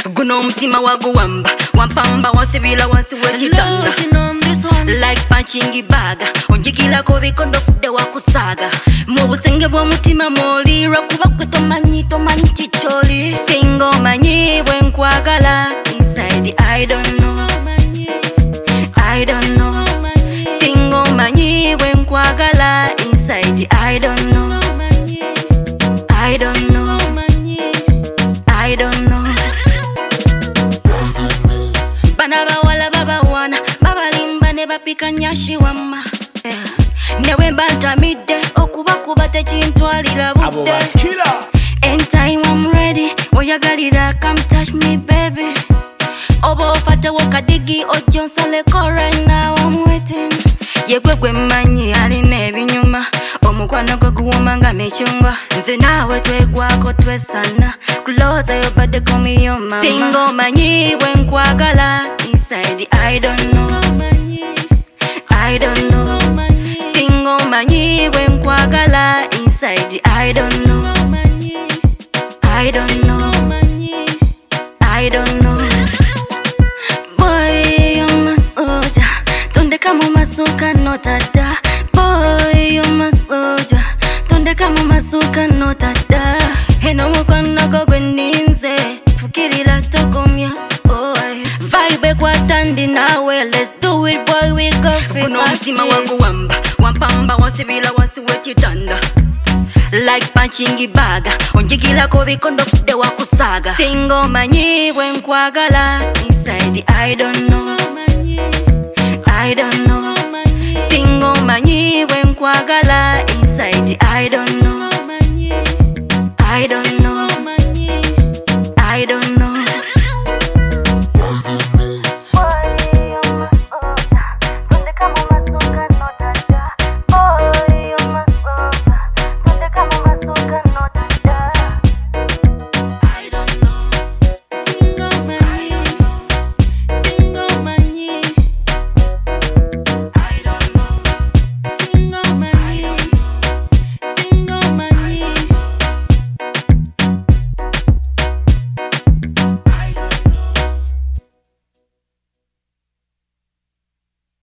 Guno omutima waguwamba wampamba wasibila wansi wekitanda like punching bag onjigilako bikondo fudde wakusaaga mu busenge bw'omutima molirwa kuba kwe tomanyi kikyoli singa omanyi bwe nkwagala inside I don't know singa omanyi bwe nkwagala inside I don't know bana bawala babawana babalimba ne bapika nyashi wamma newe mbantamidde okubakuba tekintwalira budde anytime I'm ready oyagalira come touch me baby oba ofatawo kadigi ojja onsaleko right now I'm waiting yegwe gwe mmanyi alina ebinyuma omukwano gwe guwoma nga michungwa nze naawe twegwako twesana close your body call me your mama singa omanyi bwe nkwagala inside I don't know singa omanyi bwe nkwagala inside I don't know boy you're my soldier tondeka mu masuka notadda boy you're my soldier tondeka mu masuka notadda eno mukwano gwo gwe nninze fukirira tokomya vibe kwatandi nawe let's do it boy we go fit guno omutima waguwamba wampamba wasibila wansi wekitanda like punching bag onjigilako bikondo fudde wakusaaga singa omanyi bwe nkwagala inside I don't know singa omanyi bwe nkwagala inside I don't know